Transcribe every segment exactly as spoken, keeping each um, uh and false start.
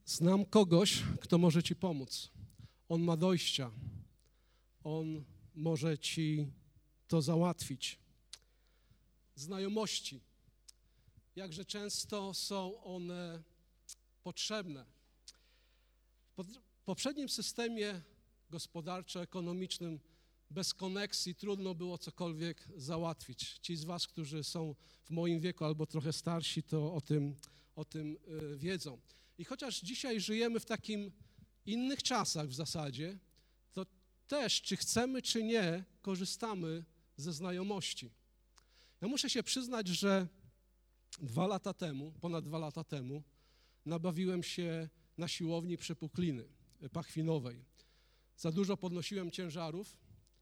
Znam kogoś, kto może ci pomóc. On ma dojścia. On może ci to załatwić. Znajomości. Jakże często są one potrzebne. W poprzednim systemie gospodarczo-ekonomicznym bez koneksji trudno było cokolwiek załatwić. Ci z was, którzy są w moim wieku albo trochę starsi, to o tym, o tym wiedzą. I chociaż dzisiaj żyjemy w takim innych czasach w zasadzie, to też, czy chcemy, czy nie, korzystamy ze znajomości. Ja muszę się przyznać, że dwa lata temu, ponad dwa lata temu, nabawiłem się na siłowni przepukliny pachwinowej. Za dużo podnosiłem ciężarów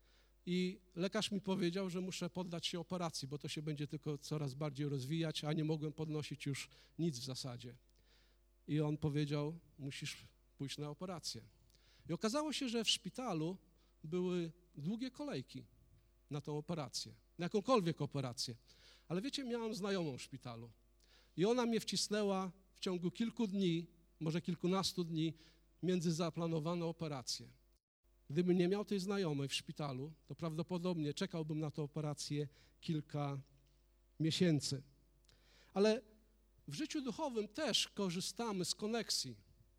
i lekarz mi powiedział, że muszę poddać się operacji, bo to się będzie tylko coraz bardziej rozwijać, a nie mogłem podnosić już nic w zasadzie. I on powiedział, musisz pójść na operację. I okazało się, że w szpitalu były długie kolejki na tą operację, na jakąkolwiek operację. Ale wiecie, miałem znajomą w szpitalu i ona mnie wcisnęła w ciągu kilku dni, może kilkunastu dni, między zaplanowane operacje. Gdybym nie miał tej znajomej w szpitalu, to prawdopodobnie czekałbym na tę operację kilka miesięcy. Ale w życiu duchowym też korzystamy z koneksji,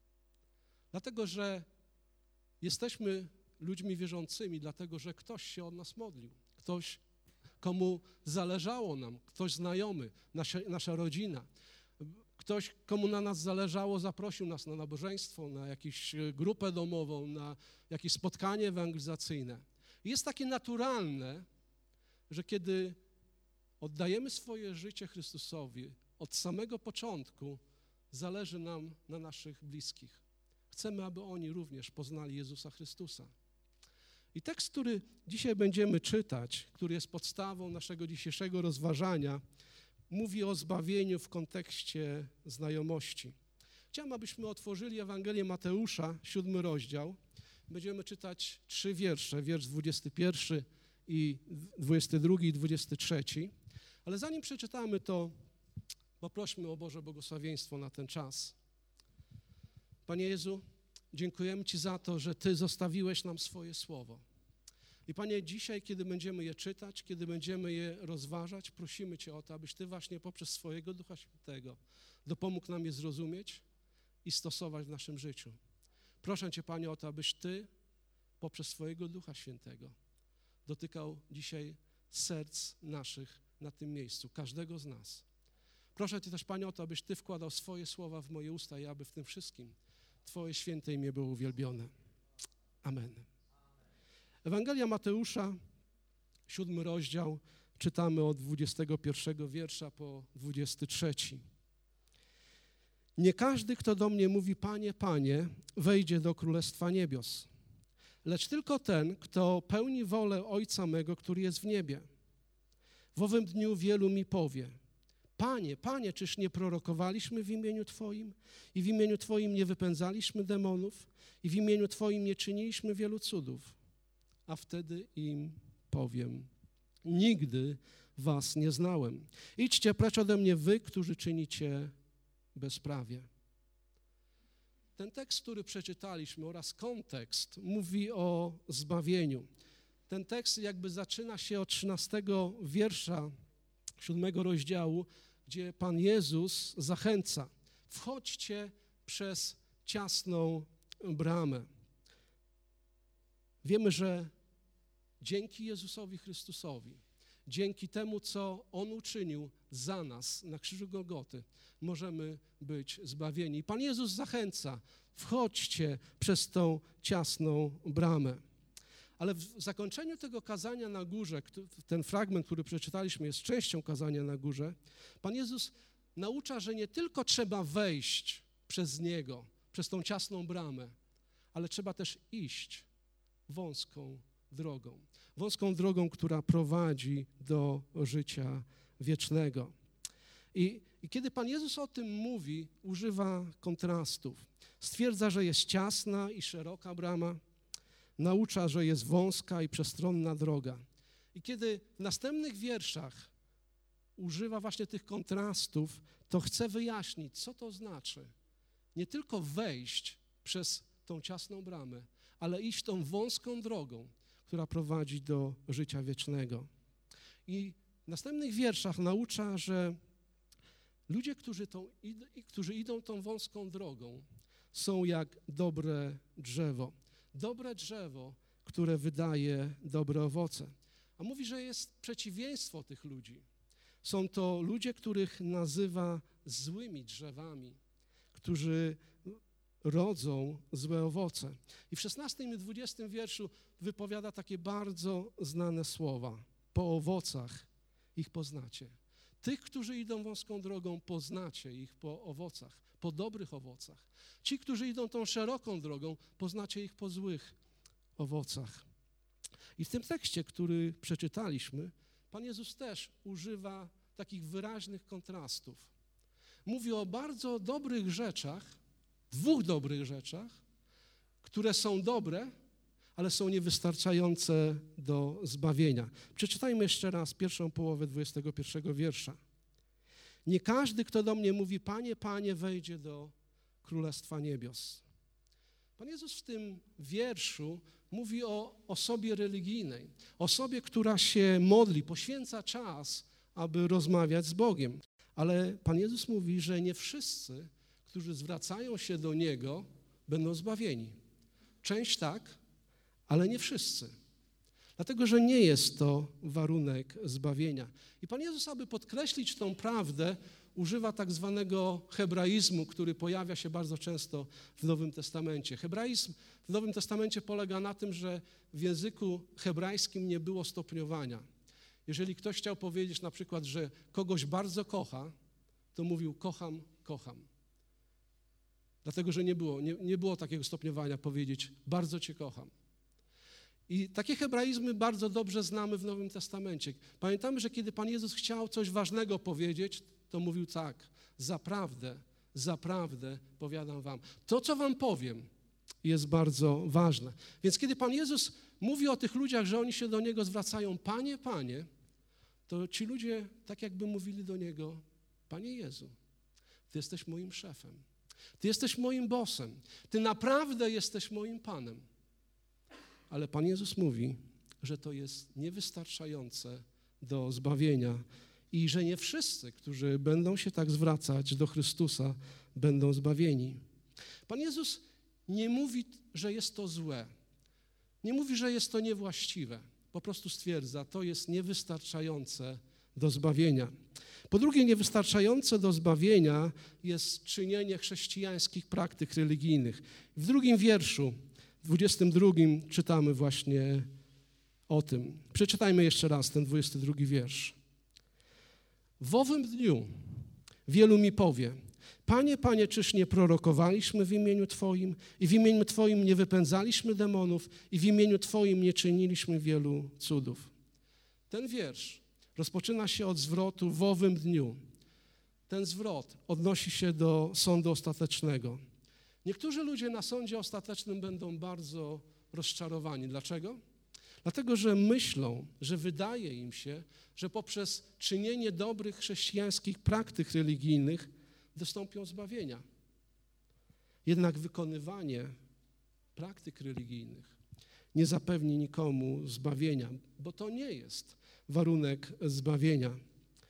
dlatego że jesteśmy ludźmi wierzącymi, dlatego że ktoś się od nas modlił, ktoś, komu zależało nam, ktoś znajomy, nasza, nasza rodzina, ktoś, komu na nas zależało, zaprosił nas na nabożeństwo, na jakąś grupę domową, na jakieś spotkanie ewangelizacyjne. I jest takie naturalne, że kiedy oddajemy swoje życie Chrystusowi, od samego początku zależy nam na naszych bliskich. Chcemy, aby oni również poznali Jezusa Chrystusa. I tekst, który dzisiaj będziemy czytać, który jest podstawą naszego dzisiejszego rozważania, mówi o zbawieniu w kontekście znajomości. Chciałem, abyśmy otworzyli Ewangelię Mateusza, siódmy rozdział. Będziemy czytać trzy wiersze, wiersz dwudziesty pierwszy i dwudziesty drugi i dwudziesty trzeci. Ale zanim przeczytamy to, poprośmy o Boże błogosławieństwo na ten czas. Panie Jezu, dziękujemy Ci za to, że Ty zostawiłeś nam swoje słowo. I Panie, dzisiaj, kiedy będziemy je czytać, kiedy będziemy je rozważać, prosimy Cię o to, abyś Ty właśnie poprzez swojego Ducha Świętego dopomógł nam je zrozumieć i stosować w naszym życiu. Proszę Cię, Panie, o to, abyś Ty poprzez swojego Ducha Świętego dotykał dzisiaj serc naszych na tym miejscu, każdego z nas. Proszę Cię też, Panie, o to, abyś Ty wkładał swoje słowa w moje usta i aby w tym wszystkim Twoje święte imię było uwielbione. Amen. Ewangelia Mateusza, siódmy rozdział, czytamy od dwudziestego pierwszego wiersza po dwudziesty trzeci. Nie każdy, kto do mnie mówi, Panie, Panie, wejdzie do Królestwa Niebios, lecz tylko ten, kto pełni wolę Ojca mego, który jest w niebie. W owym dniu wielu mi powie, Panie, Panie, czyż nie prorokowaliśmy w imieniu Twoim i w imieniu Twoim nie wypędzaliśmy demonów i w imieniu Twoim nie czyniliśmy wielu cudów? A wtedy im powiem, nigdy was nie znałem. Idźcie precz ode mnie wy, którzy czynicie bezprawie. Ten tekst, który przeczytaliśmy oraz kontekst mówi o zbawieniu. Ten tekst jakby zaczyna się od trzynastego wiersza siódmego rozdziału, gdzie Pan Jezus zachęca. Wchodźcie przez ciasną bramę. Wiemy, że dzięki Jezusowi Chrystusowi, dzięki temu, co On uczynił za nas na krzyżu Golgoty, możemy być zbawieni. Pan Jezus zachęca, wchodźcie przez tą ciasną bramę. Ale w zakończeniu tego kazania na górze, ten fragment, który przeczytaliśmy, jest częścią kazania na górze, Pan Jezus naucza, że nie tylko trzeba wejść przez Niego, przez tą ciasną bramę, ale trzeba też iść wąską drogą. Wąską drogą, która prowadzi do życia wiecznego. I, I kiedy Pan Jezus o tym mówi, używa kontrastów. Stwierdza, że jest ciasna i szeroka brama, naucza, że jest wąska i przestronna droga. I kiedy w następnych wierszach używa właśnie tych kontrastów, to chce wyjaśnić, co to znaczy nie tylko wejść przez tą ciasną bramę, ale iść tą wąską drogą, która prowadzi do życia wiecznego. I w następnych wierszach naucza, że ludzie, którzy, tą, którzy idą tą wąską drogą, są jak dobre drzewo. Dobre drzewo, które wydaje dobre owoce. A mówi, że jest przeciwieństwo tych ludzi. Są to ludzie, których nazywa złymi drzewami, którzy rodzą złe owoce. I w szesnastym i dwudziestym wierszu wypowiada takie bardzo znane słowa. Po owocach ich poznacie. Tych, którzy idą wąską drogą, poznacie ich po owocach, po dobrych owocach. Ci, którzy idą tą szeroką drogą, poznacie ich po złych owocach. I w tym tekście, który przeczytaliśmy, Pan Jezus też używa takich wyraźnych kontrastów. Mówi o bardzo dobrych rzeczach, dwóch dobrych rzeczach, które są dobre, ale są niewystarczające do zbawienia. Przeczytajmy jeszcze raz pierwszą połowę dwudziestego pierwszego wiersza. Nie każdy, kto do mnie mówi, Panie, Panie, wejdzie do Królestwa Niebios. Pan Jezus w tym wierszu mówi o osobie religijnej, osobie, która się modli, poświęca czas, aby rozmawiać z Bogiem. Ale Pan Jezus mówi, że nie wszyscy, którzy zwracają się do Niego, będą zbawieni. Część tak, ale nie wszyscy. Dlatego, że nie jest to warunek zbawienia. I Pan Jezus, aby podkreślić tą prawdę, używa tak zwanego hebraizmu, który pojawia się bardzo często w Nowym Testamencie. Hebraizm w Nowym Testamencie polega na tym, że w języku hebrajskim nie było stopniowania. Jeżeli ktoś chciał powiedzieć na przykład, że kogoś bardzo kocha, to mówił kocham, kocham. Dlatego, że nie było, nie, nie było takiego stopniowania powiedzieć bardzo Cię kocham. I takie hebraizmy bardzo dobrze znamy w Nowym Testamencie. Pamiętamy, że kiedy Pan Jezus chciał coś ważnego powiedzieć, to mówił tak, zaprawdę, zaprawdę powiadam wam. To, co wam powiem, jest bardzo ważne. Więc kiedy Pan Jezus mówi o tych ludziach, że oni się do Niego zwracają, Panie, Panie, to ci ludzie tak jakby mówili do Niego, Panie Jezu, Ty jesteś moim szefem, Ty jesteś moim bossem, Ty naprawdę jesteś moim Panem. Ale Pan Jezus mówi, że to jest niewystarczające do zbawienia i że nie wszyscy, którzy będą się tak zwracać do Chrystusa, będą zbawieni. Pan Jezus nie mówi, że jest to złe. Nie mówi, że jest to niewłaściwe. Po prostu stwierdza, to jest niewystarczające do zbawienia. Po drugie, niewystarczające do zbawienia jest czynienie chrześcijańskich praktyk religijnych. W drugim wierszu, dwudziestym drugim, czytamy właśnie o tym. Przeczytajmy jeszcze raz ten dwudziesty drugi wiersz. W owym dniu wielu mi powie, Panie, Panie, czyż nie prorokowaliśmy w imieniu Twoim i w imieniu Twoim nie wypędzaliśmy demonów i w imieniu Twoim nie czyniliśmy wielu cudów. Ten wiersz rozpoczyna się od zwrotu w owym dniu. Ten zwrot odnosi się do sądu ostatecznego. Niektórzy ludzie na sądzie ostatecznym będą bardzo rozczarowani. Dlaczego? Dlatego, że myślą, że wydaje im się, że poprzez czynienie dobrych chrześcijańskich praktyk religijnych dostąpią zbawienia. Jednak wykonywanie praktyk religijnych nie zapewni nikomu zbawienia, bo to nie jest warunek zbawienia.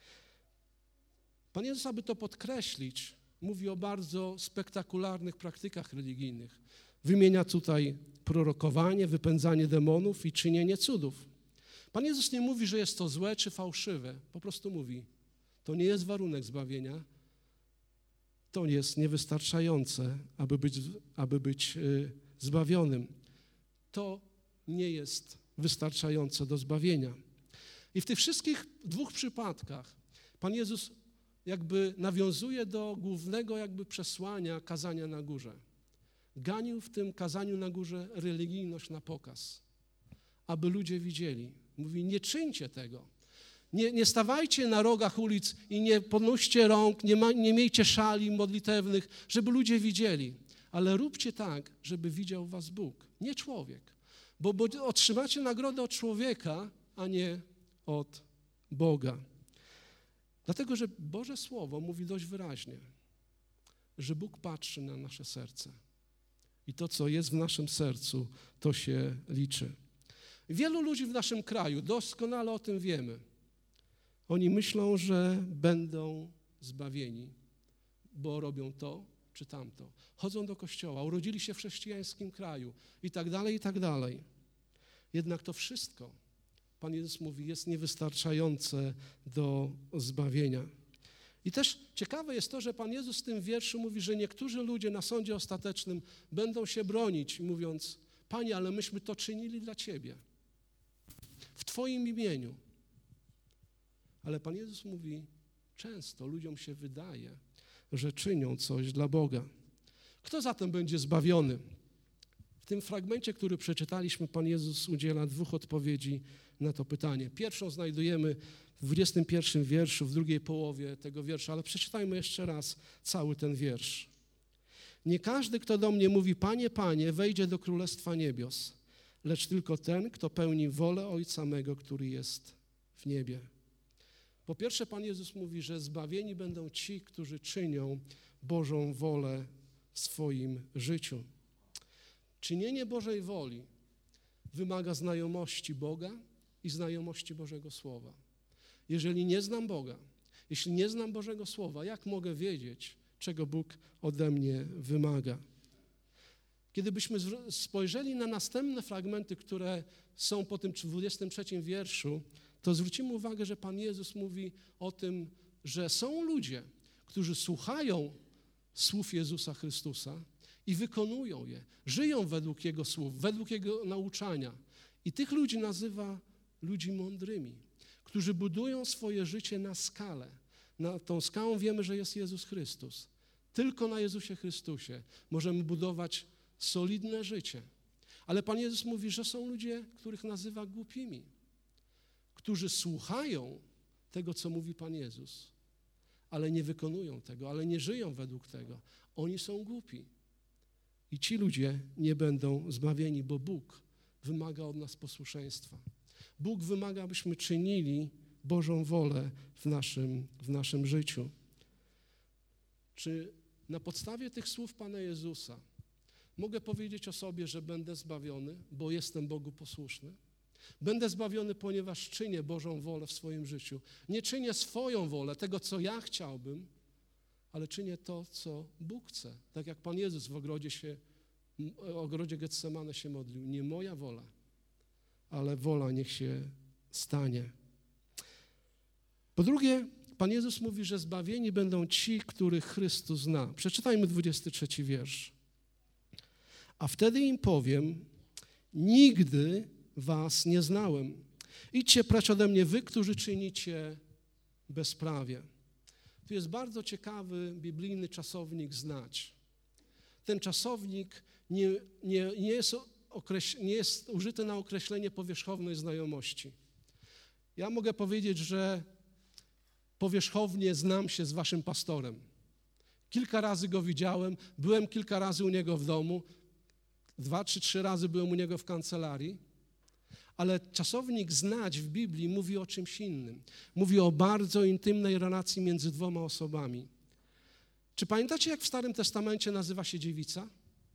Pan Jezus, aby to podkreślić, mówi o bardzo spektakularnych praktykach religijnych. Wymienia tutaj prorokowanie, wypędzanie demonów i czynienie cudów. Pan Jezus nie mówi, że jest to złe czy fałszywe. Po prostu mówi, to nie jest warunek zbawienia, to jest niewystarczające, aby być, aby być y, zbawionym. To nie jest wystarczające do zbawienia. I w tych wszystkich dwóch przypadkach Pan Jezus jakby nawiązuje do głównego jakby przesłania kazania na górze. Ganił w tym kazaniu na górze religijność na pokaz, aby ludzie widzieli. Mówi, nie czyńcie tego. Nie, nie stawajcie na rogach ulic i nie podnoście rąk, nie, ma, nie miejcie szali modlitewnych, żeby ludzie widzieli. Ale róbcie tak, żeby widział was Bóg, nie człowiek. Bo, bo otrzymacie nagrodę od człowieka, a nie od Boga. Dlatego, że Boże Słowo mówi dość wyraźnie. że Bóg patrzy na nasze serce. I to, co jest w naszym sercu, to się liczy. Wielu ludzi w naszym kraju, doskonale o tym wiemy, oni myślą, że będą zbawieni, bo robią to czy tamto. Chodzą do kościoła, urodzili się w chrześcijańskim kraju i tak dalej, i tak dalej. Jednak to wszystko, Pan Jezus mówi, jest niewystarczające do zbawienia. I też ciekawe jest to, że Pan Jezus w tym wierszu mówi, że niektórzy ludzie na sądzie ostatecznym będą się bronić, mówiąc: Panie, ale myśmy to czynili dla Ciebie, w Twoim imieniu. Ale Pan Jezus mówi, często ludziom się wydaje, że czynią coś dla Boga. Kto zatem będzie zbawiony? W tym fragmencie, który przeczytaliśmy, Pan Jezus udziela dwóch odpowiedzi na to pytanie. Pierwszą znajdujemy w dwudziestym pierwszym wierszu, w drugiej połowie tego wiersza, ale przeczytajmy jeszcze raz cały ten wiersz. Nie każdy, kto do mnie mówi, Panie, Panie, wejdzie do Królestwa Niebios, lecz tylko ten, kto pełni wolę Ojca mego, który jest w niebie. Po pierwsze, Pan Jezus mówi, że zbawieni będą ci, którzy czynią Bożą wolę w swoim życiu. Czynienie Bożej woli wymaga znajomości Boga i znajomości Bożego Słowa. Jeżeli nie znam Boga, jeśli nie znam Bożego Słowa, jak mogę wiedzieć, czego Bóg ode mnie wymaga? Kiedy byśmy spojrzeli na następne fragmenty, które są po tym dwudziestym trzecim wierszu, to zwrócimy uwagę, że Pan Jezus mówi o tym, że są ludzie, którzy słuchają słów Jezusa Chrystusa i wykonują je, żyją według Jego słów, według Jego nauczania. I tych ludzi nazywa ludzi mądrymi, którzy budują swoje życie na skalę. Na tą skałą wiemy, że jest Jezus Chrystus. Tylko na Jezusie Chrystusie możemy budować solidne życie. Ale Pan Jezus mówi, że są ludzie, których nazywa głupimi, którzy słuchają tego, co mówi Pan Jezus, ale nie wykonują tego, ale nie żyją według tego. Oni są głupi. I ci ludzie nie będą zbawieni, bo Bóg wymaga od nas posłuszeństwa. Bóg wymaga, abyśmy czynili Bożą wolę w naszym, w naszym życiu. Czy na podstawie tych słów Pana Jezusa mogę powiedzieć o sobie, że będę zbawiony, bo jestem Bogu posłuszny? Będę zbawiony, ponieważ czynię Bożą wolę w swoim życiu. Nie czynię swoją wolę, tego, co ja chciałbym, ale czynię to, co Bóg chce. Tak jak Pan Jezus w ogrodzie, się, w ogrodzie Getsemane się modlił. Nie moja wola, ale wola niech się stanie. Po drugie, Pan Jezus mówi, że zbawieni będą ci, których Chrystus zna. Przeczytajmy dwudziesty trzeci wiersz. A wtedy im powiem, nigdy was nie znałem. Idźcie precz ode mnie, wy, którzy czynicie bezprawie. Tu jest bardzo ciekawy biblijny czasownik znać. Ten czasownik nie, nie, nie, jest, okreś, nie jest użyty na określenie powierzchownej znajomości. Ja mogę powiedzieć, że powierzchownie znam się z waszym pastorem. Kilka razy go widziałem, byłem kilka razy u niego w domu, dwa czy trzy razy byłem u niego w kancelarii, ale czasownik znać w Biblii mówi o czymś innym. Mówi o bardzo intymnej relacji między dwoma osobami. Czy pamiętacie, jak w Starym Testamencie nazywa się dziewica?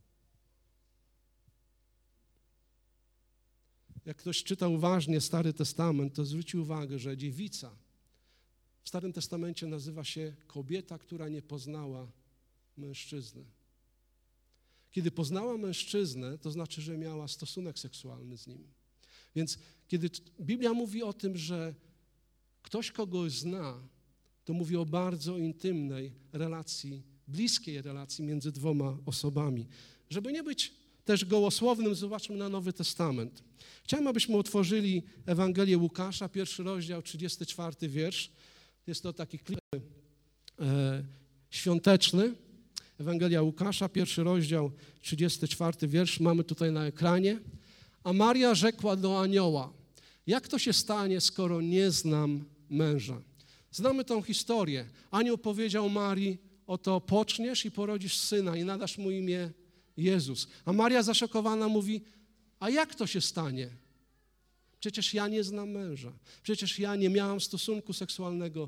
Jak ktoś czyta uważnie Stary Testament, to zwróci uwagę, że dziewica w Starym Testamencie nazywa się kobieta, która nie poznała mężczyzny. Kiedy poznała mężczyznę, to znaczy, że miała stosunek seksualny z nim. Więc kiedy Biblia mówi o tym, że ktoś kogoś zna, to mówi o bardzo intymnej relacji, bliskiej relacji między dwoma osobami. Żeby nie być też gołosłownym, zobaczmy na Nowy Testament. Chciałem, abyśmy otworzyli Ewangelię Łukasza, pierwszy rozdział, trzydziesty czwarty wiersz. Jest to taki klip e, świąteczny. Ewangelia Łukasza, pierwszy rozdział, trzydziesty czwarty wiersz. Mamy tutaj na ekranie. A Maria rzekła do anioła, jak to się stanie, skoro nie znam męża? Znamy tą historię. Anioł powiedział Marii, oto poczniesz i porodzisz syna i nadasz mu imię Jezus. A Maria zaszokowana mówi, a jak to się stanie? Przecież ja nie znam męża. Przecież ja nie miałam stosunku seksualnego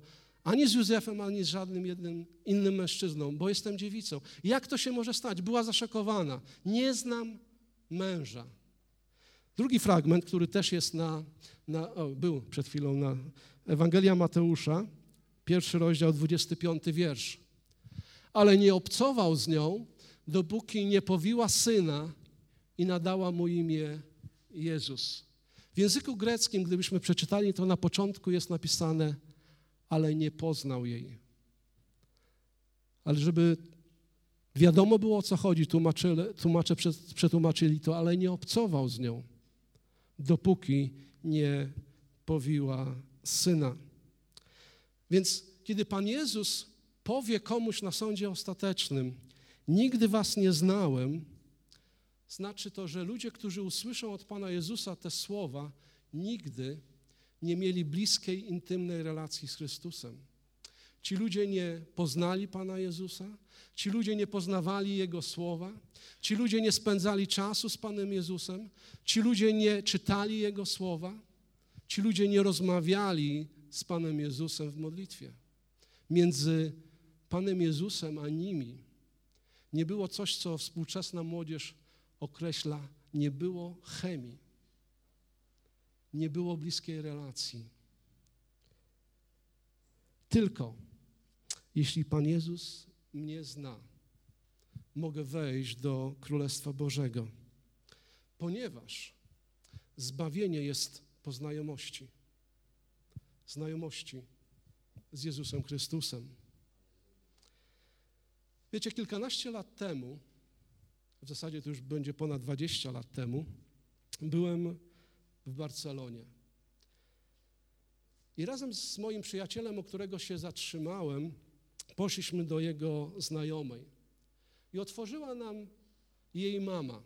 ani z Józefem, ani z żadnym jednym innym mężczyzną, bo jestem dziewicą. Jak to się może stać? Była zaszokowana. Nie znam męża. Drugi fragment, który też jest na, na o, był przed chwilą na Ewangelia Mateusza, pierwszy rozdział, dwudziesty piąty wiersz. Ale nie obcował z nią, dopóki nie powiła syna i nadała mu imię Jezus. W języku greckim, gdybyśmy przeczytali, to na początku jest napisane, ale nie poznał jej. Ale żeby wiadomo było, o co chodzi, tłumacze, tłumacze przetłumaczyli to, ale nie obcował z nią, dopóki nie powiła syna. Więc kiedy Pan Jezus powie komuś na sądzie ostatecznym, nigdy was nie znałem, znaczy to, że ludzie, którzy usłyszą od Pana Jezusa te słowa, nigdy nie mieli bliskiej, intymnej relacji z Chrystusem. Ci ludzie nie poznali Pana Jezusa, ci ludzie nie poznawali Jego słowa, ci ludzie nie spędzali czasu z Panem Jezusem, ci ludzie nie czytali Jego słowa, ci ludzie nie rozmawiali z Panem Jezusem w modlitwie. Między Panem Jezusem a nimi nie było coś, co współczesna młodzież określa, nie było chemii, nie było bliskiej relacji. Tylko jeśli Pan Jezus mnie zna, mogę wejść do Królestwa Bożego, ponieważ zbawienie jest po znajomości. Znajomości z Jezusem Chrystusem. Wiecie, kilkanaście lat temu, w zasadzie to już będzie ponad dwadzieścia lat temu, byłem w Barcelonie. I razem z moim przyjacielem, o którego się zatrzymałem, poszliśmy do jego znajomej. I otworzyła nam jej mama.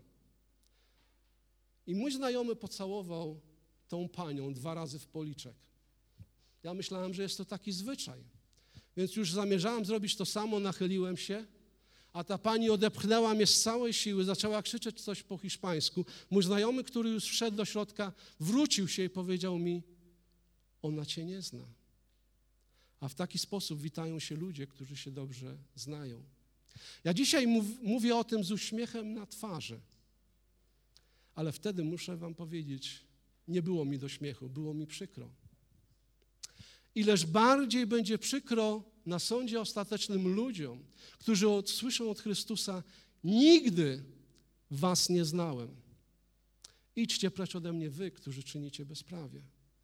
I mój znajomy pocałował tą panią dwa razy w policzek. Ja myślałem, że jest to taki zwyczaj. Więc już zamierzałem zrobić to samo, nachyliłem się, a ta pani odepchnęła mnie z całej siły, zaczęła krzyczeć coś po hiszpańsku. Mój znajomy, który już wszedł do środka, wrócił się i powiedział mi, ona cię nie zna. A w taki sposób witają się ludzie, którzy się dobrze znają. Ja dzisiaj mów, mówię o tym z uśmiechem na twarzy, ale wtedy muszę wam powiedzieć, nie było mi do śmiechu, było mi przykro. Ileż bardziej będzie przykro na sądzie ostatecznym ludziom, którzy słyszą od Chrystusa, nigdy was nie znałem. Idźcie precz ode mnie wy, którzy czynicie bezprawie.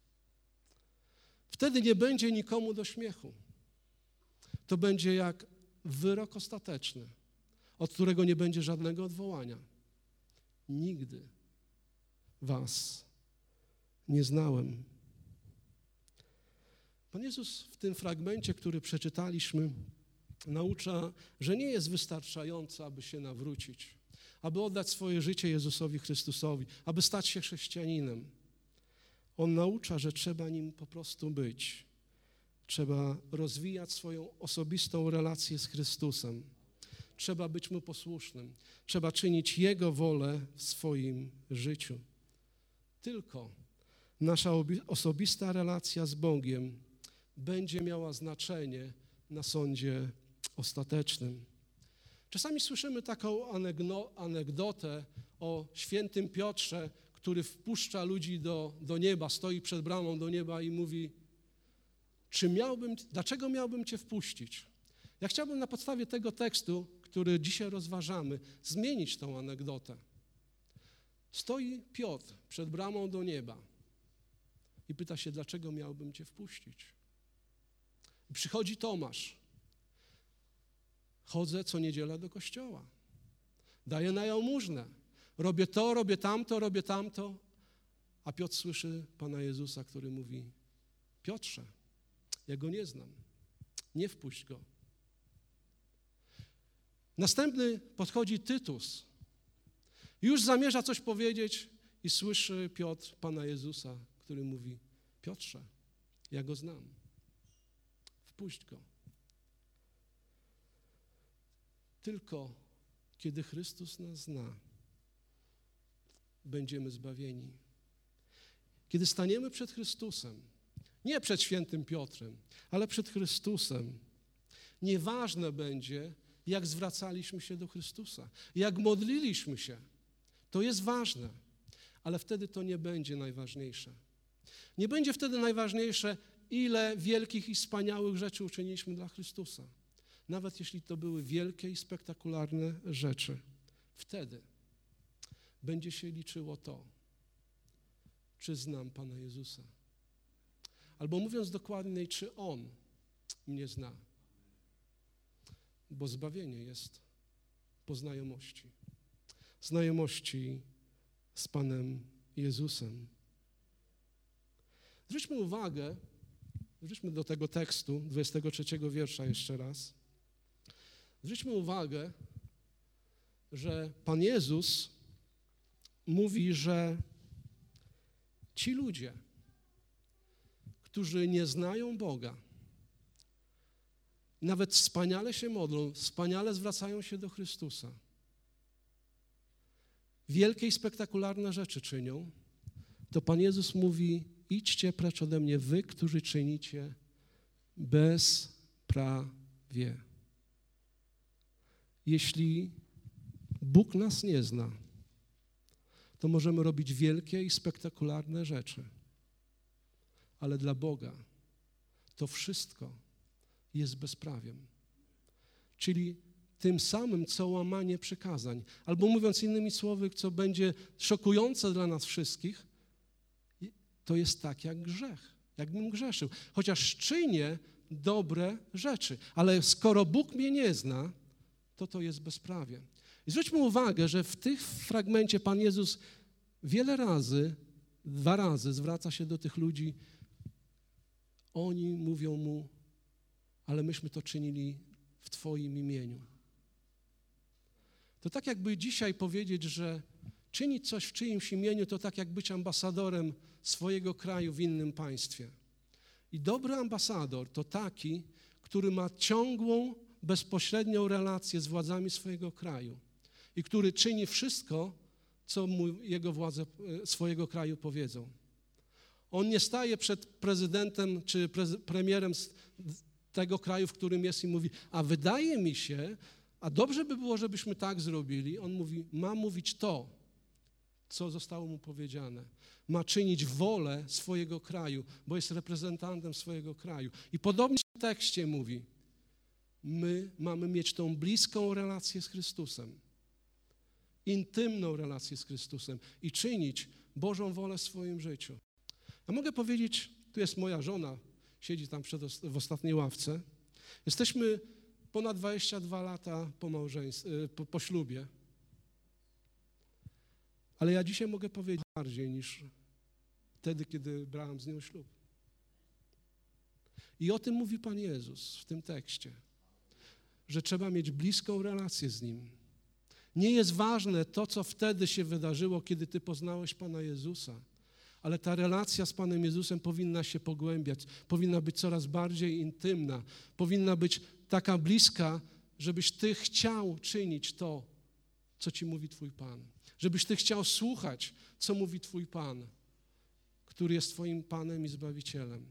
Wtedy nie będzie nikomu do śmiechu. To będzie jak wyrok ostateczny, od którego nie będzie żadnego odwołania. Nigdy was nie znałem. Pan Jezus w tym fragmencie, który przeczytaliśmy, naucza, że nie jest wystarczające, aby się nawrócić, aby oddać swoje życie Jezusowi Chrystusowi, aby stać się chrześcijaninem. On naucza, że trzeba nim po prostu być. Trzeba rozwijać swoją osobistą relację z Chrystusem. Trzeba być Mu posłusznym. Trzeba czynić Jego wolę w swoim życiu. Tylko nasza osobista relacja z Bogiem będzie miała znaczenie na sądzie ostatecznym. Czasami słyszymy taką anegdotę o świętym Piotrze, który wpuszcza ludzi do, do nieba, stoi przed bramą do nieba i mówi, czy miałbym, dlaczego miałbym cię wpuścić? Ja chciałbym na podstawie tego tekstu, który dzisiaj rozważamy, zmienić tą anegdotę. Stoi Piotr przed bramą do nieba i pyta się, dlaczego miałbym cię wpuścić? I przychodzi Tomasz. Chodzę co niedzielę do kościoła. Daję na jałmużnę. Robię to, robię tamto, robię tamto. A Piotr słyszy Pana Jezusa, który mówi, Piotrze, ja go nie znam. Nie wpuść go. Następny podchodzi Tytus. Już zamierza coś powiedzieć i słyszy Piotr Pana Jezusa, który mówi, Piotrze, ja go znam. Wpuść go. Tylko kiedy Chrystus nas zna, będziemy zbawieni. Kiedy staniemy przed Chrystusem, Nie przed świętym Piotrem, ale przed Chrystusem. Nieważne będzie, jak zwracaliśmy się do Chrystusa, jak modliliśmy się. To jest ważne, ale wtedy to nie będzie najważniejsze. Nie będzie wtedy najważniejsze, ile wielkich i wspaniałych rzeczy uczyniliśmy dla Chrystusa. Nawet jeśli to były wielkie i spektakularne rzeczy. Wtedy będzie się liczyło to, czy znam Pana Jezusa. Albo mówiąc dokładniej, czy On mnie zna. Bo zbawienie jest po znajomości. Znajomości z Panem Jezusem. Zwróćmy uwagę, wróćmy do tego tekstu, dwudziestego trzeciego wiersza jeszcze raz. Zwróćmy uwagę, że Pan Jezus mówi, że ci ludzie, którzy nie znają Boga, nawet wspaniale się modlą, wspaniale zwracają się do Chrystusa, wielkie i spektakularne rzeczy czynią, to Pan Jezus mówi: idźcie precz ode mnie, wy, którzy czynicie bezprawie. Jeśli Bóg nas nie zna, to możemy robić wielkie i spektakularne rzeczy, ale dla Boga to wszystko jest bezprawiem. Czyli tym samym, co łamanie przykazań. Albo mówiąc innymi słowy, co będzie szokujące dla nas wszystkich, to jest tak jak grzech, jakbym grzeszył. Chociaż czynię dobre rzeczy, ale skoro Bóg mnie nie zna, to to jest bezprawie. I zwróćmy uwagę, że w tym fragmencie Pan Jezus wiele razy, dwa razy zwraca się do tych ludzi. Oni mówią Mu: ale myśmy to czynili w Twoim imieniu. To tak jakby dzisiaj powiedzieć, że czynić coś w czyimś imieniu to tak jak być ambasadorem swojego kraju w innym państwie. I dobry ambasador to taki, który ma ciągłą, bezpośrednią relację z władzami swojego kraju i który czyni wszystko, co mu jego władze swojego kraju powiedzą. On nie staje przed prezydentem czy prez, premierem tego kraju, w którym jest i mówi: a wydaje mi się, a dobrze by było, żebyśmy tak zrobili. On mówi, ma mówić to, co zostało mu powiedziane. Ma czynić wolę swojego kraju, bo jest reprezentantem swojego kraju. I podobnie w tekście mówi, my mamy mieć tą bliską relację z Chrystusem, intymną relację z Chrystusem i czynić Bożą wolę w swoim życiu. Ja mogę powiedzieć, tu jest moja żona, siedzi tam przed, w ostatniej ławce. Jesteśmy ponad dwadzieścia dwa lata po, małżeństwie, po, po ślubie. Ale ja dzisiaj mogę powiedzieć bardziej niż wtedy, kiedy brałem z nią ślub. I o tym mówi Pan Jezus w tym tekście, że trzeba mieć bliską relację z Nim. Nie jest ważne to, co wtedy się wydarzyło, kiedy Ty poznałeś Pana Jezusa, ale ta relacja z Panem Jezusem powinna się pogłębiać, powinna być coraz bardziej intymna, powinna być taka bliska, żebyś Ty chciał czynić to, co Ci mówi Twój Pan. Żebyś Ty chciał słuchać, co mówi Twój Pan, który jest Twoim Panem i Zbawicielem.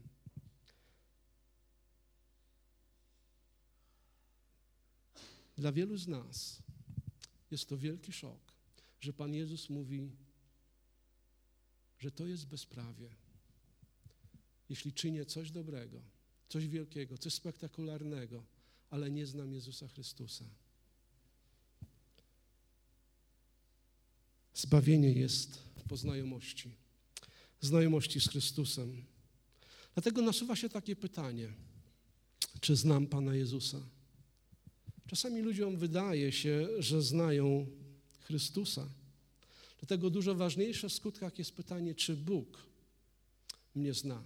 Dla wielu z nas jest to wielki szok, że Pan Jezus mówi, że to jest bezprawie. Jeśli czynię coś dobrego, coś wielkiego, coś spektakularnego, ale nie znam Jezusa Chrystusa. Zbawienie jest po znajomości. Znajomości z Chrystusem. Dlatego nasuwa się takie pytanie, czy znam Pana Jezusa? Czasami ludziom wydaje się, że znają Chrystusa. Dlatego dużo ważniejsze w skutkach jest pytanie, czy Bóg mnie zna.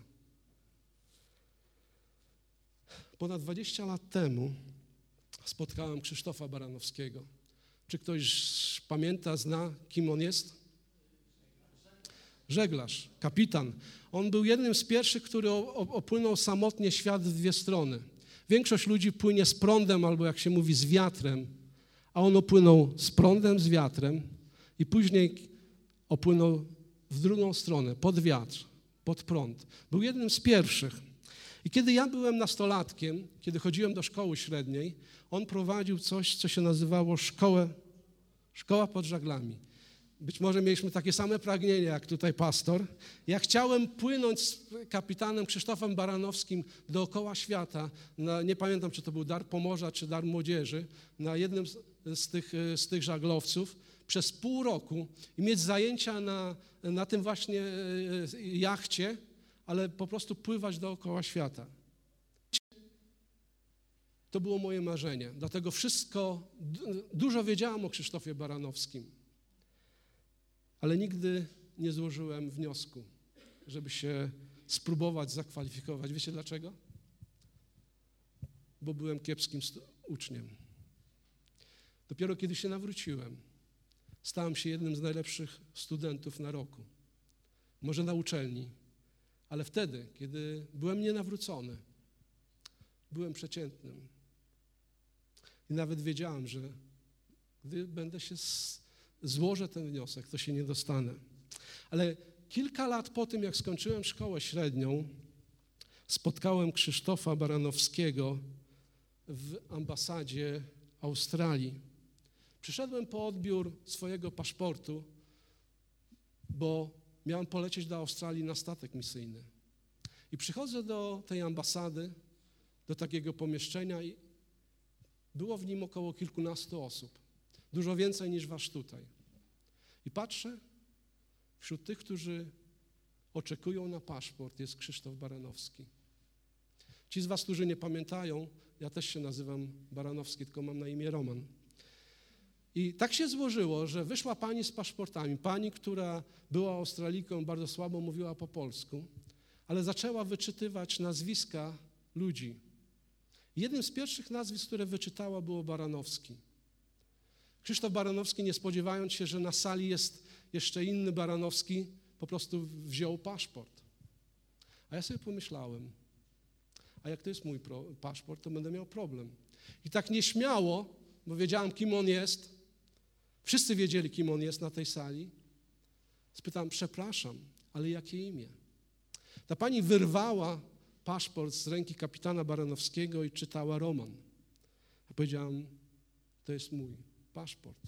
Ponad dwadzieścia lat temu spotkałem Krzysztofa Baranowskiego. Czy ktoś pamięta, zna, kim on jest? Żeglarz, kapitan. On był jednym z pierwszych, który opłynął samotnie świat w dwie strony. Większość ludzi płynie z prądem albo, jak się mówi, z wiatrem, a on opłynął z prądem, z wiatrem i później opłynął w drugą stronę, pod wiatr, pod prąd. Był jednym z pierwszych. I kiedy ja byłem nastolatkiem, kiedy chodziłem do szkoły średniej, on prowadził coś, co się nazywało szkołę, szkoła pod żaglami. Być może mieliśmy takie same pragnienie, jak tutaj pastor. Ja chciałem płynąć z kapitanem Krzysztofem Baranowskim dookoła świata. Na, nie pamiętam, czy to był Dar Pomorza, czy Dar Młodzieży, na jednym z, z, tych, z tych żaglowców przez pół roku i mieć zajęcia na, na tym właśnie jachcie, ale po prostu pływać dookoła świata. To było moje marzenie. Dlatego wszystko, dużo wiedziałam o Krzysztofie Baranowskim, ale nigdy nie złożyłem wniosku, żeby się spróbować zakwalifikować. Wiecie dlaczego? Bo byłem kiepskim uczniem. Dopiero kiedy się nawróciłem, stałem się jednym z najlepszych studentów na roku. Może na uczelni, ale wtedy, kiedy byłem nienawrócony, byłem przeciętnym. I nawet wiedziałem, że gdy będę się z, złożę ten wniosek, to się nie dostanę. Ale kilka lat po tym, jak skończyłem szkołę średnią, spotkałem Krzysztofa Baranowskiego w ambasadzie Australii. Przyszedłem po odbiór swojego paszportu, bo miałem polecieć do Australii na statek misyjny. I przychodzę do tej ambasady, do takiego pomieszczenia i było w nim około kilkunastu osób. Dużo więcej niż wasz tutaj. I patrzę, wśród tych, którzy oczekują na paszport, jest Krzysztof Baranowski. Ci z was, którzy nie pamiętają, ja też się nazywam Baranowski, tylko mam na imię Roman. I tak się złożyło, że wyszła pani z paszportami, pani, która była Australijką, bardzo słabo mówiła po polsku, ale zaczęła wyczytywać nazwiska ludzi. Jednym z pierwszych nazwisk, które wyczytała, było Baranowski. Krzysztof Baranowski, nie spodziewając się, że na sali jest jeszcze inny Baranowski, po prostu wziął paszport. A ja sobie pomyślałem, a jak to jest mój pro, paszport, to będę miał problem. I tak nieśmiało, bo wiedziałem, kim on jest, wszyscy wiedzieli, kim on jest na tej sali, spytałem, przepraszam, ale jakie imię? Ta pani wyrwała paszport z ręki kapitana Baranowskiego i czytała Roman. Ja powiedziałem, to jest mój paszport.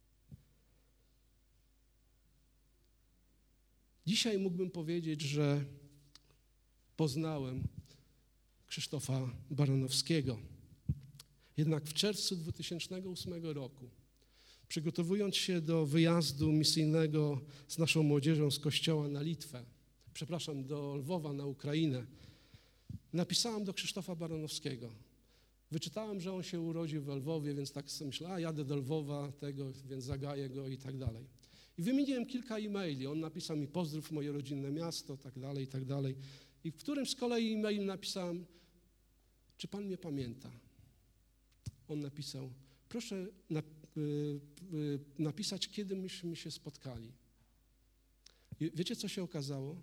Dzisiaj mógłbym powiedzieć, że poznałem Krzysztofa Baranowskiego. Jednak w czerwcu dwa tysiące ósmego roku, przygotowując się do wyjazdu misyjnego z naszą młodzieżą z kościoła na Litwę, przepraszam, do Lwowa na Ukrainę, napisałem do Krzysztofa Baranowskiego. Wyczytałem, że on się urodził w Lwowie, więc tak sobie myślałem, a jadę do Lwowa tego, więc zagaję go i tak dalej. I wymieniłem kilka e-maili. On napisał mi, pozdrów moje rodzinne miasto, tak dalej, i tak dalej. I w którymś z kolei e-mail napisałem, czy pan mnie pamięta? On napisał, proszę na, y, y, napisać, kiedy myśmy się spotkali. I wiecie, co się okazało?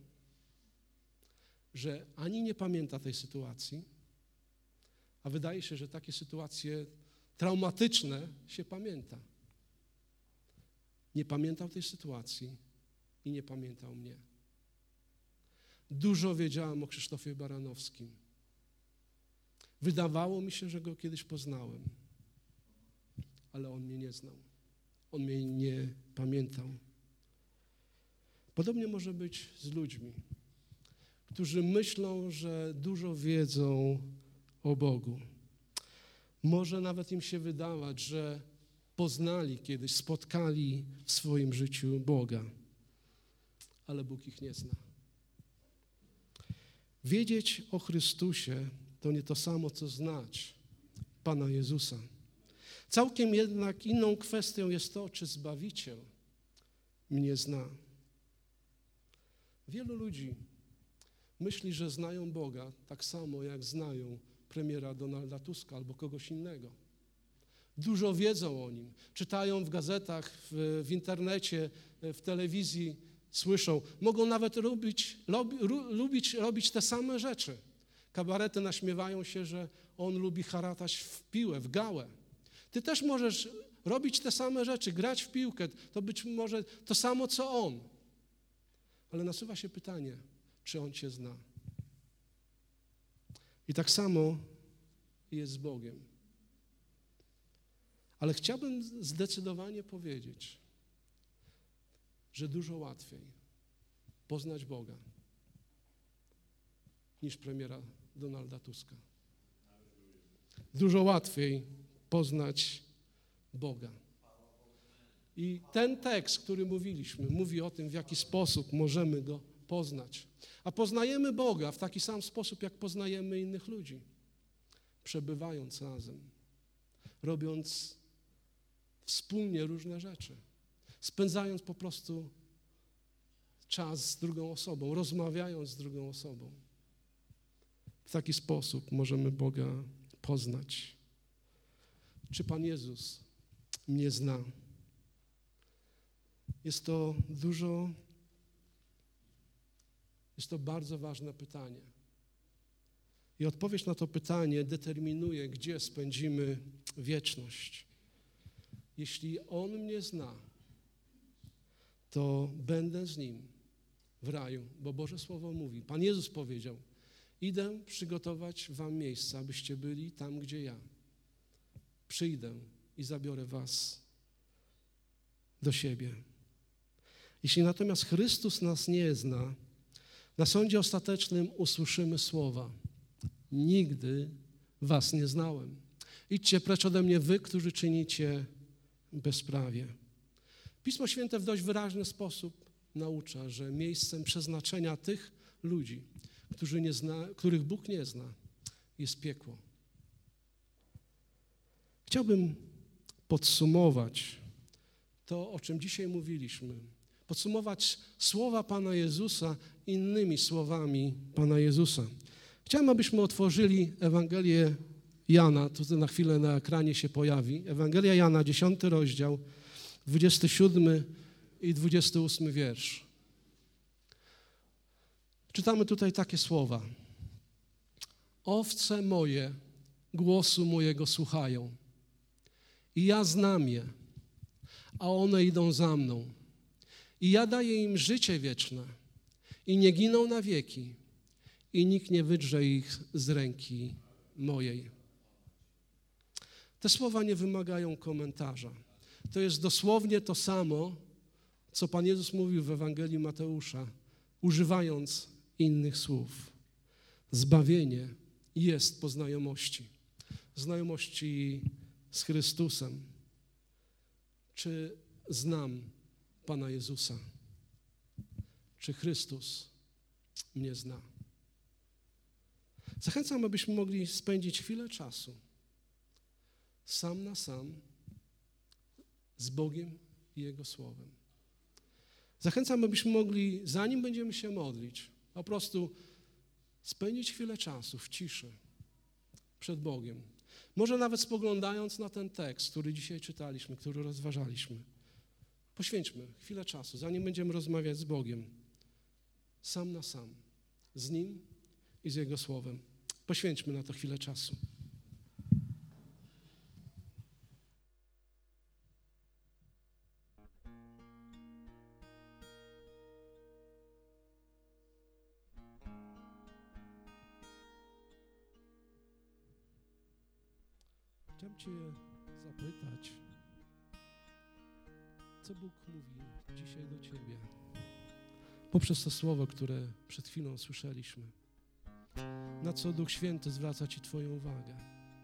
Że ani nie pamięta tej sytuacji, a wydaje się, że takie sytuacje traumatyczne się pamięta. Nie pamiętał tej sytuacji i nie pamiętał mnie. Dużo wiedziałem o Krzysztofie Baranowskim. Wydawało mi się, że go kiedyś poznałem, ale on mnie nie znał. On mnie nie pamiętał. Podobnie może być z ludźmi, którzy myślą, że dużo wiedzą o Bogu. Może nawet im się wydawać, że poznali kiedyś, spotkali w swoim życiu Boga, ale Bóg ich nie zna. Wiedzieć o Chrystusie to nie to samo, co znać Pana Jezusa. Całkiem jednak inną kwestią jest to, czy Zbawiciel mnie zna. Wielu ludzi myśli, że znają Boga tak samo, jak znają premiera Donalda Tuska albo kogoś innego. Dużo wiedzą o Nim, czytają w gazetach, w, w internecie, w telewizji, słyszą. Mogą nawet lubić, lubi, lubić robić te same rzeczy. Kabarety naśmiewają się, że on lubi haratać w piłę, w gałę. Ty też możesz robić te same rzeczy, grać w piłkę, to być może to samo, co on. Ale nasuwa się pytanie, czy On Cię zna. I tak samo jest z Bogiem. Ale chciałbym zdecydowanie powiedzieć, że dużo łatwiej poznać Boga niż premiera Donalda Tuska. Dużo łatwiej poznać Boga. I ten tekst, który mówiliśmy, mówi o tym, w jaki sposób możemy Go poznać. A poznajemy Boga w taki sam sposób, jak poznajemy innych ludzi. Przebywając razem, robiąc wspólnie różne rzeczy, spędzając po prostu czas z drugą osobą, rozmawiając z drugą osobą. W taki sposób możemy Boga poznać. Czy Pan Jezus mnie zna? Jest to dużo, jest to bardzo ważne pytanie. I odpowiedź na to pytanie determinuje, gdzie spędzimy wieczność. Jeśli On mnie zna, to będę z Nim w raju, bo Boże Słowo mówi. Pan Jezus powiedział, idę przygotować wam miejsce, abyście byli tam, gdzie ja. Przyjdę i zabiorę was do siebie. Jeśli natomiast Chrystus nas nie zna, na sądzie ostatecznym usłyszymy słowa: nigdy was nie znałem. Idźcie precz ode mnie wy, którzy czynicie bezprawie. Pismo Święte w dość wyraźny sposób naucza, że miejscem przeznaczenia tych ludzi, którzy nie zna, których Bóg nie zna, jest piekło. Chciałbym podsumować to, o czym dzisiaj mówiliśmy. Podsumować słowa Pana Jezusa innymi słowami Pana Jezusa. Chciałem, abyśmy otworzyli Ewangelię Jana, tutaj na chwilę na ekranie się pojawi. Ewangelia Jana, dziesiąty rozdział, dwudziesty siódmy i dwudziesty ósmy wiersz. Czytamy tutaj takie słowa. Owce moje głosu mojego słuchają i ja znam je, a one idą za mną. I ja daję im życie wieczne i nie giną na wieki i nikt nie wydrze ich z ręki mojej. Te słowa nie wymagają komentarza. To jest dosłownie to samo, co Pan Jezus mówił w Ewangelii Mateusza, używając innych słów. Zbawienie jest po znajomości. Znajomości z Chrystusem. Czy znam Pana Jezusa? Czy Chrystus mnie zna? Zachęcam, abyśmy mogli spędzić chwilę czasu sam na sam z Bogiem i Jego Słowem. Zachęcam, abyśmy mogli, zanim będziemy się modlić, po prostu spędzić chwilę czasu w ciszy przed Bogiem. Może nawet spoglądając na ten tekst, który dzisiaj czytaliśmy, który rozważaliśmy. Poświęćmy chwilę czasu, zanim będziemy rozmawiać z Bogiem, sam na sam, z Nim i z Jego Słowem. Poświęćmy na to chwilę czasu. Chciałem Cię zapytać, co Bóg mówi dzisiaj do Ciebie poprzez to słowo, które przed chwilą słyszeliśmy. Na co Duch Święty zwraca Ci Twoją uwagę.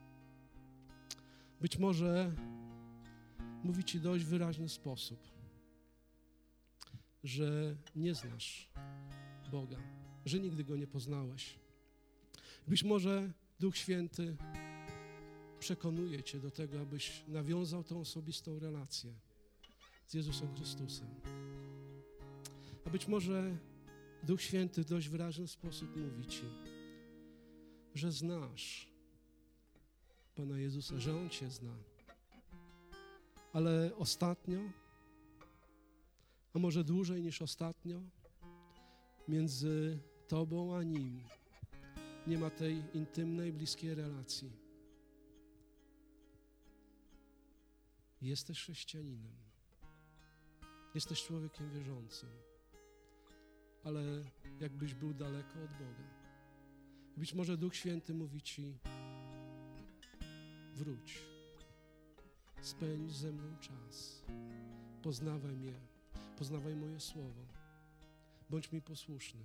Być może mówi Ci dość wyraźny sposób, że nie znasz Boga, że nigdy Go nie poznałeś. Być może Duch Święty przekonuje Cię do tego, abyś nawiązał tą osobistą relację z Jezusem Chrystusem. A być może Duch Święty w dość wyraźny sposób mówi Ci, że znasz Pana Jezusa, że On Cię zna. Ale ostatnio, a może dłużej niż ostatnio, między Tobą a Nim nie ma tej intymnej, bliskiej relacji. Jesteś chrześcijaninem. Jesteś człowiekiem wierzącym. ale jakbyś był daleko od Boga. Być może Duch Święty mówi ci: wróć, spędź ze mną czas, poznawaj mnie, poznawaj moje słowo, bądź mi posłuszny.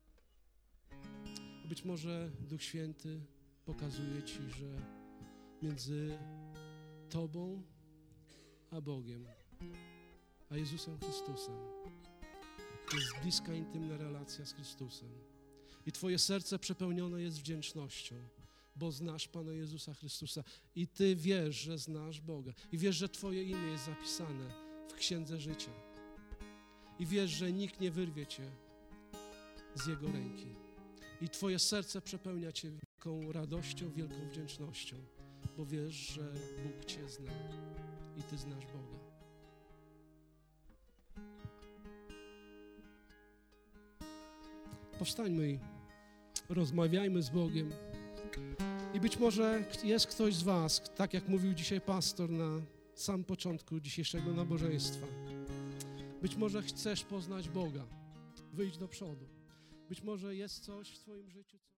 Być może Duch Święty pokazuje ci, że między tobą a Bogiem, a Jezusem Chrystusem jest bliska, intymna relacja z Chrystusem. I twoje serce przepełnione jest wdzięcznością, bo znasz Pana Jezusa Chrystusa i ty wiesz, że znasz Boga. I wiesz, że twoje imię jest zapisane w Księdze Życia. I wiesz, że nikt nie wyrwie cię z Jego ręki. I twoje serce przepełnia cię wielką radością, wielką wdzięcznością, bo wiesz, że Bóg cię zna i ty znasz Boga. Powstańmy i rozmawiajmy z Bogiem. I być może jest ktoś z was, tak jak mówił dzisiaj pastor na samym początku dzisiejszego nabożeństwa. Być może chcesz poznać Boga, wyjść do przodu. Być może jest coś w twoim życiu, co...